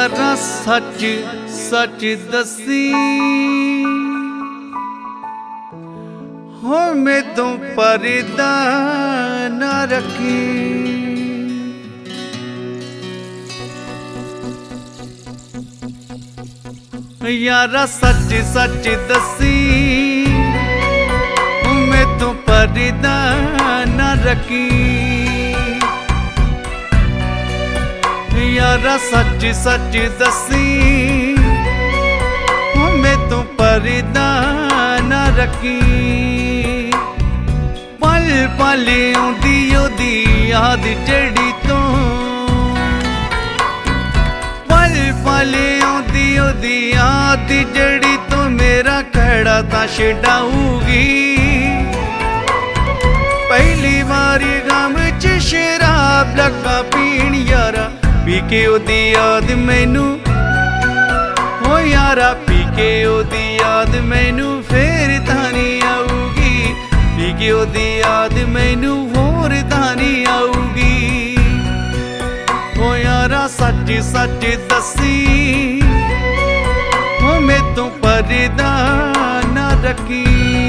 यारा सच सच दसी हो मैं तो पर्दा न रखी। यारा सच सच दसी मैं तो पर्दा न रखी। यारा सच सच दसी मैं तो पर्दा न रखी। पल पल आउंदी ओदी याद जड़ी तो, पल पल आउंदी ओदी याद जड़ी तो मेरा खड़ा तां छड़ाऊगी। पहली बारी गम च शराब लगा पीण यारा पी के ओदी याद मैनू हो यारा पी के ओदी याद मैनू फेर तानी आऊगी। पी के ओदी याद मैनू होर तानी आऊगी। हो यारा सच सच दसी हो मैं तो पर्दा न रखी।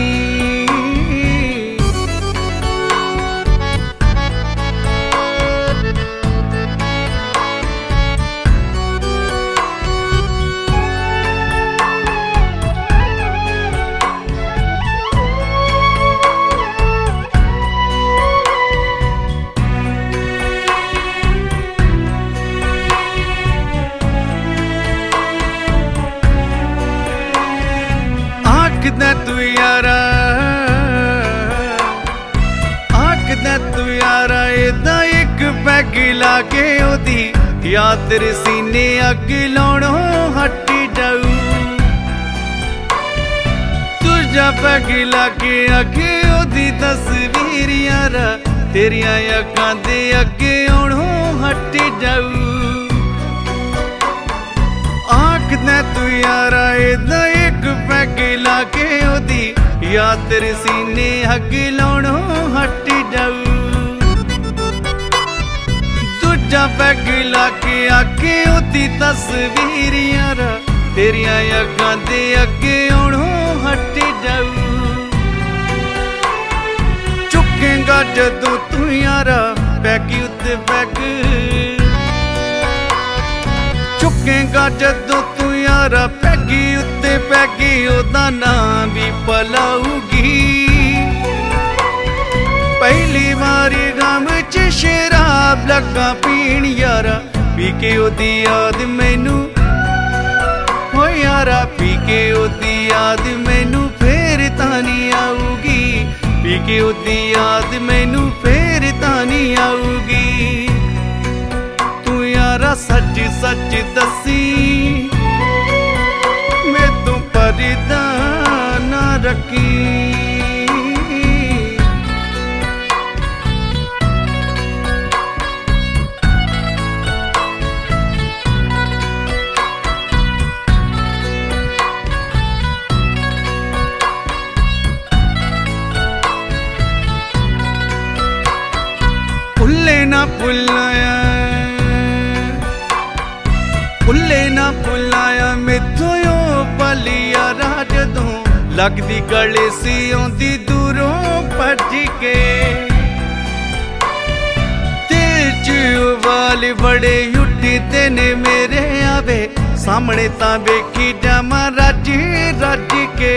तू यारा आखदा तू यारा एदा एक पैग ला के ओदी याद तेरे सीने अग लाउणों हट जाऊ। तुझा पैग ला के आखे ओदी तस्वीर यारा तेरिया अखां दे अगे आउणों हट जाऊ। आखदा तू यारा एदा एक पैग ला के ओदी याद तेरे सीने अग लाउणों हट जाऊ। दूजा पैग ला के आके ओदी तस्वीर यारा तेरिया अखां दे अगे आउणों हट जाऊ। चुकेगा जदों तू यारा पैग उत्ते पैग, चुकेगा जदों तू यारा पैगी उत्ते पैगी ओदा नाम भी पलाऊगी। पहली बारी गम च शराब लगा पीण यारा पी के ओदी याद मैनू हो यारा पी के ओदी याद मैनू फेर तानी आऊगी। पी के ओदी याद मैनू फेर तानी आऊगी। यारा सच सच दसी मैं तो पर्दा न रखी। भुल्ले ना भुलाया भुल्ले ना भुलाया मैथों यो पल यारा जदों लगदी गले सी आउंदी दूरों भज के। दिल च उबाल बड़े उठदे ने मेरे आवे सामने तां वेखी जावां रज रज के।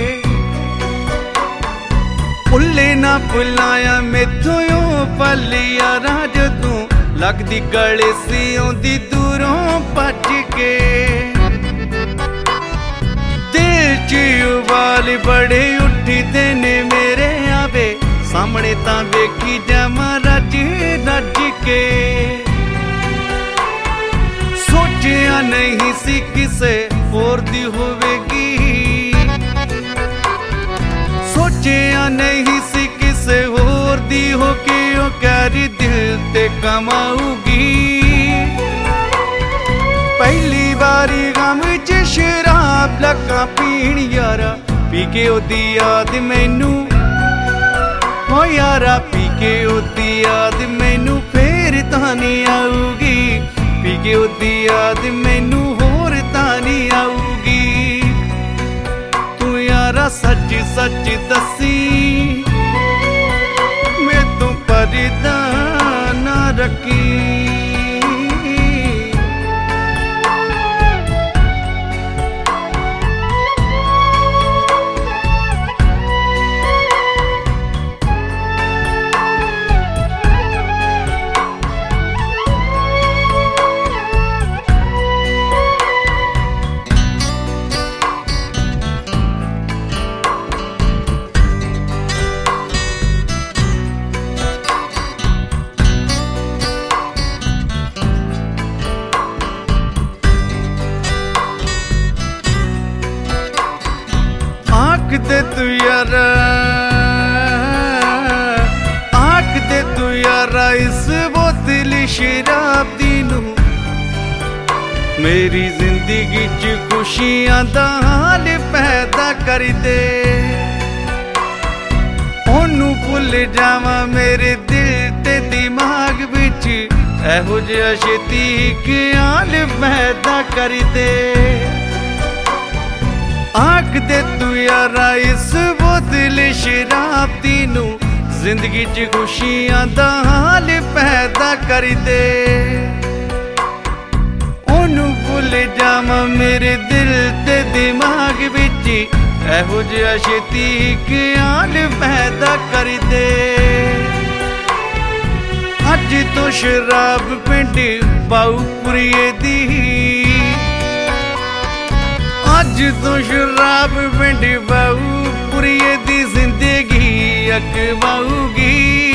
भुल्ले ना भुलाया मैथों यो पल यारा जदों लगदी गले सी आउंदी दूरों भज के। दिल च उबाल बड़े उठदे ने मेरे आवे सामने तां वेखी जावां रज रज के। सोचिया नहीं सी किसे होर दी होवेगी, सोचिया नहीं सी किसे होर दी हो के ओ कैरी दिल ते कमाऊगी। पहली बारी गम च शराब लगा पीण यारा पी के ओदी याद मैनू हो यारा पी के ओदी याद मैनू फेर तानी आऊगी। पी ਕੇ ਉਹਦੀ ਯਾਦ ਮੈਨੂੰ ਹੋਰ ਤਾਂ ਨਹੀਂ ਆਊਗੀ। ਤੂੰ ਯਾਰਾ ਸੱਚ ਸੱਚ ਦੱਸੀ, ਮੈਥੋਂ ਪਰਦਾ ਨਾ ਰੱਖੀ। ਆਖਦੇ ਤੂੰ ਯਾਰਾ, ਆਖਦੇ ਤੂੰ ਯਾਰਾ ਇਸ ਬੋਤਲ ਸ਼ਰਾਬ ਦੀ ਨੂੰ ਮੇਰੀ ਜ਼ਿੰਦਗੀ 'ਚ ਖੁਸ਼ੀਆਂ ਦਾ ਹਾਲ ਪੈਦਾ ਕਰ ਦੇ। ਉਹਨੂੰ ਭੁੱਲ ਜਾਵਾਂ ਮੇਰੇ ਦਿਲ ਤੇ ਦਿਮਾਗ ਵਿੱਚ ਇਹੋ ਜਿਹਾ ਛੇਤੀ ਖਿਆਲ ਪੈਦਾ ਕਰ ਦੇ। ਆਖਦੇ ਤੂੰ ਯਾਰਾ ਇਸ ਬੋਤਲ ਸ਼ਰਾਬ ਦੀ ਨੂੰ ਜ਼ਿੰਦਗੀ 'ਚ ਖੁਸ਼ੀਆਂ ਦਾ ਹਾਲ ਪੈਦਾ ਕਰ ਦੇ। ਉਹਨੂੰ ਭੁੱਲ ਜਾਵਾਂ ਮੇਰੇ ਦਿਲ ਤੇ ਦਿਮਾਗ ਵਿੱਚ ਇਹੋ ਜਿਹਾ ਛੇਤੀ ਖਿਆਲ ਪੈਦਾ ਕਰ ਦੇ। ਅੱਜ ਤੋਂ ਸ਼ਰਾਬ ਪਿੰਡ ਬਾਊਪੁਰੀਏ ਦੀ, ਅੱਜ ਤੋਂ ਸ਼ਰਾਬ ਪਿੰਡ ਬਾਊਪੁਰੀਏ ਦੀ ਜ਼ਿੰਦਗੀ ਅਕਵਾਊਗੀ।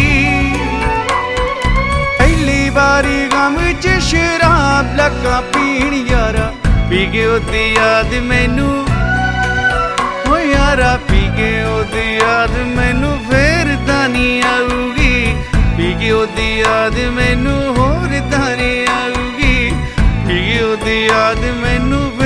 ਪਹਿਲੀ ਵਾਰੀ ਗਮ 'ਚ ਸ਼ਰਾਬ ਲੱਗਾ ਪੀਣ ਯਾਰਾ, ਪੀ ਕੇ ਉਹਦੀ ਯਾਦ ਮੈਨੂੰ, ਓ ਯਾਰਾ ਪੀ ਕੇ ਉਹਦੀ ਯਾਦ ਮੈਨੂੰ ਫੇਰ ਤਾਂ ਨਹੀਂ ਆਊਗੀ। ਪੀ ਕੇ ਉਹਦੀ ਯਾਦ ਮੈਨੂੰ ਹੋਰ ਤਾਂ ਨਹੀਂ ਆਊਗੀ। ਪੀ ਕੇ ਉਹਦੀ ਯਾਦ ਮੈਨੂੰ